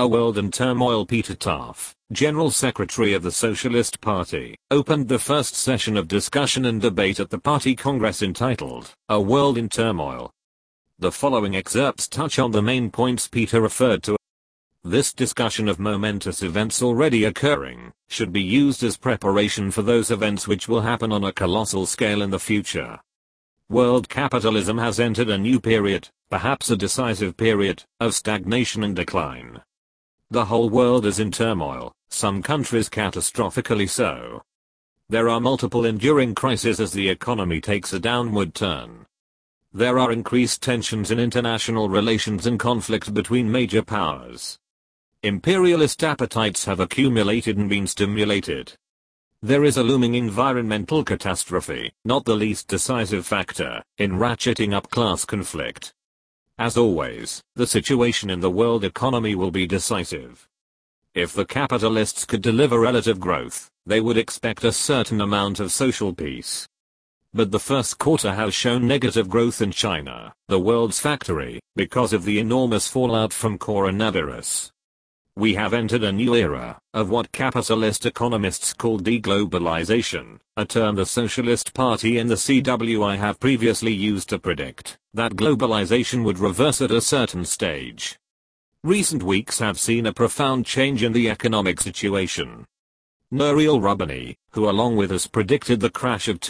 A world in turmoil. Peter Taft, General Secretary of the Socialist Party, opened the first session of discussion and debate at the party congress entitled, A World in Turmoil. The following excerpts touch on the main points Peter referred to. This discussion of momentous events already occurring should be used as preparation for those events which will happen on a colossal scale in the future. World capitalism has entered a new period, perhaps a decisive period, of stagnation and decline. The whole world is in turmoil, some countries catastrophically so. There are multiple enduring crises as the economy takes a downward turn. There are increased tensions in international relations and conflict between major powers. Imperialist appetites have accumulated and been stimulated. There is a looming environmental catastrophe, not the least decisive factor, in ratcheting up class conflict. As always, the situation in the world economy will be decisive. If the capitalists could deliver relative growth, they would expect a certain amount of social peace. But the first quarter has shown negative growth in China, the world's factory, because of the enormous fallout from coronavirus. We have entered a new era of what capitalist economists call deglobalization, a term the Socialist Party and the CWI have previously used to predict that globalization would reverse at a certain stage. Recent weeks have seen a profound change in the economic situation. Nouriel Roubani, who along with us predicted the crash of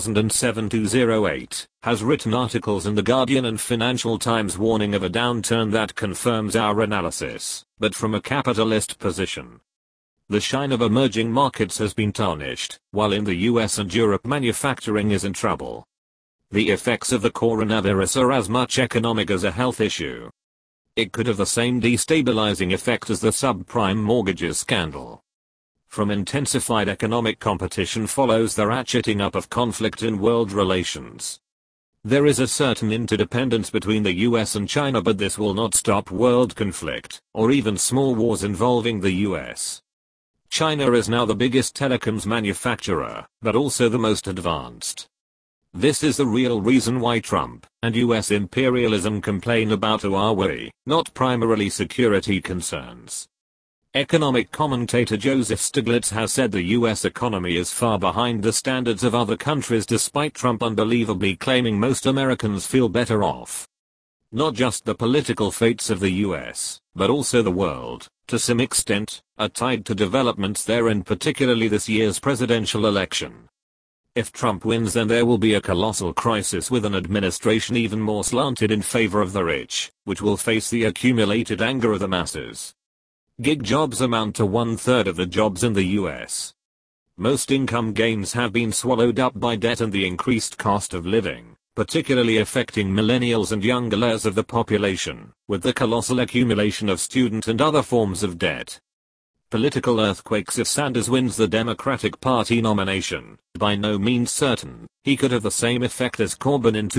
2007-2008, has written articles in The Guardian and Financial Times warning of a downturn that confirms our analysis, but from a capitalist position. The shine of emerging markets has been tarnished, while in the US and Europe manufacturing is in trouble. The effects of the coronavirus are as much economic as a health issue. It could have the same destabilizing effect as the subprime mortgages scandal. From intensified economic competition follows the ratcheting up of conflict in world relations. There is a certain interdependence between the US and China, but this will not stop world conflict, or even small wars involving the US. China is now the biggest telecoms manufacturer, but also the most advanced. This is the real reason why Trump and US imperialism complain about Huawei, not primarily security concerns. Economic commentator Joseph Stiglitz has said the US economy is far behind the standards of other countries despite Trump unbelievably claiming most Americans feel better off. Not just the political fates of the US, but also the world, to some extent, are tied to developments there and particularly this year's presidential election. If Trump wins, then there will be a colossal crisis with an administration even more slanted in favor of the rich, which will face the accumulated anger of the masses. Gig jobs amount to 1/3 of the jobs in the US. Most income gains have been swallowed up by debt and the increased cost of living, particularly affecting millennials and younger layers of the population, with the colossal accumulation of student and other forms of debt. Political earthquakes. If Sanders wins the Democratic Party nomination, by no means certain, he could have the same effect as Corbyn in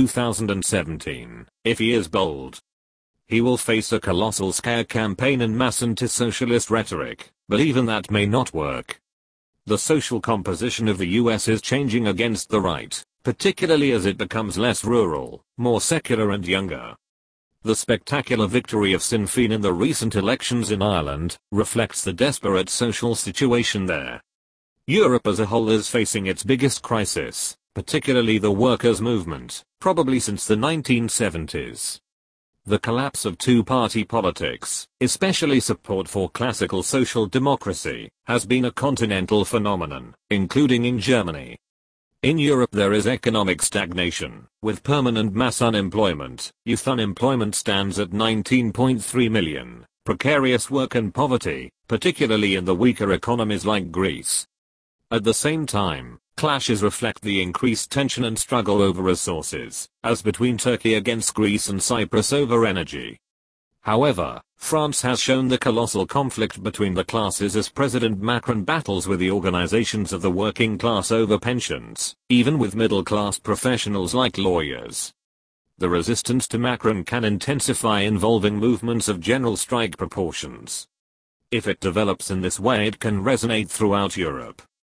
2017, if he is bold. He will face a colossal scare campaign and mass anti-socialist rhetoric, but even that may not work. The social composition of the US is changing against the right, particularly as it becomes less rural, more secular and younger. The spectacular victory of Sinn Féin in the recent elections in Ireland reflects the desperate social situation there. Europe as a whole is facing its biggest crisis, particularly the workers' movement, probably since the 1970s. The collapse of two-party politics, especially support for classical social democracy, has been a continental phenomenon, including in Germany. In Europe there is economic stagnation, with permanent mass unemployment. Youth unemployment stands at 19.3 million, precarious work and poverty, particularly in the weaker economies like Greece. At the same time, clashes reflect the increased tension and struggle over resources, as between Turkey against Greece and Cyprus over energy. However, France has shown the colossal conflict between the classes as President Macron battles with the organizations of the working class over pensions, even with middle-class professionals like lawyers. The resistance to Macron can intensify, involving movements of general strike proportions. If it develops in this way, it can resonate throughout Europe.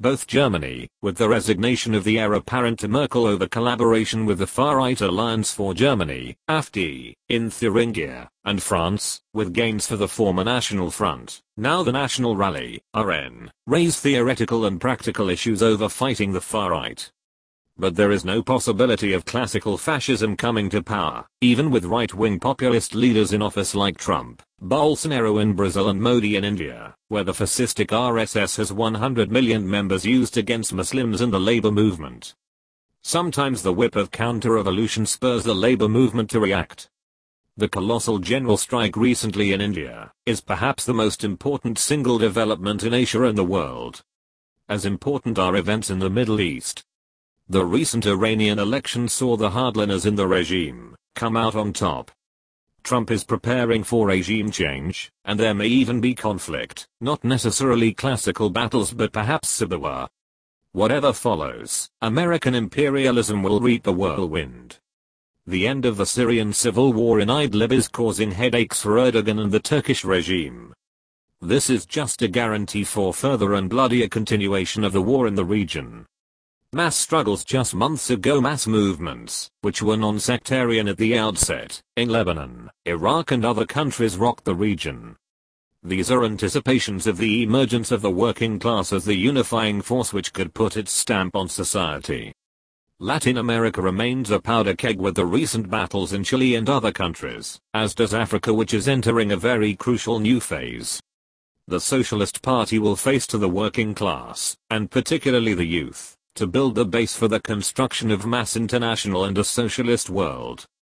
Both Germany, with the resignation of the heir apparent to Merkel over collaboration with the far-right Alliance for Germany, AfD, in Thuringia, and France, with gains for the former National Front, now the National Rally, RN, raise theoretical and practical issues over fighting the far-right. But there is no possibility of classical fascism coming to power, even with right-wing populist leaders in office like Trump, Bolsonaro in Brazil and Modi in India, where the fascistic RSS has 100 million members used against Muslims and the labor movement. Sometimes the whip of counter-revolution spurs the labor movement to react. The colossal general strike recently in India is perhaps the most important single development in Asia and the world. As important are events in the Middle East. The recent Iranian election saw the hardliners in the regime come out on top. Trump is preparing for regime change, and there may even be conflict, not necessarily classical battles but perhaps civil war. Whatever follows, American imperialism will reap the whirlwind. The end of the Syrian civil war in Idlib is causing headaches for Erdogan and the Turkish regime. This is just a guarantee for further and bloodier continuation of the war in the region. Mass struggles just months ago, mass movements, which were non-sectarian at the outset, in Lebanon, Iraq and other countries rocked the region. These are anticipations of the emergence of the working class as the unifying force which could put its stamp on society. Latin America remains a powder keg with the recent battles in Chile and other countries, as does Africa, which is entering a very crucial new phase. The Socialist Party will face to the working class, and particularly the youth, to build the base for the construction of mass international and a socialist world.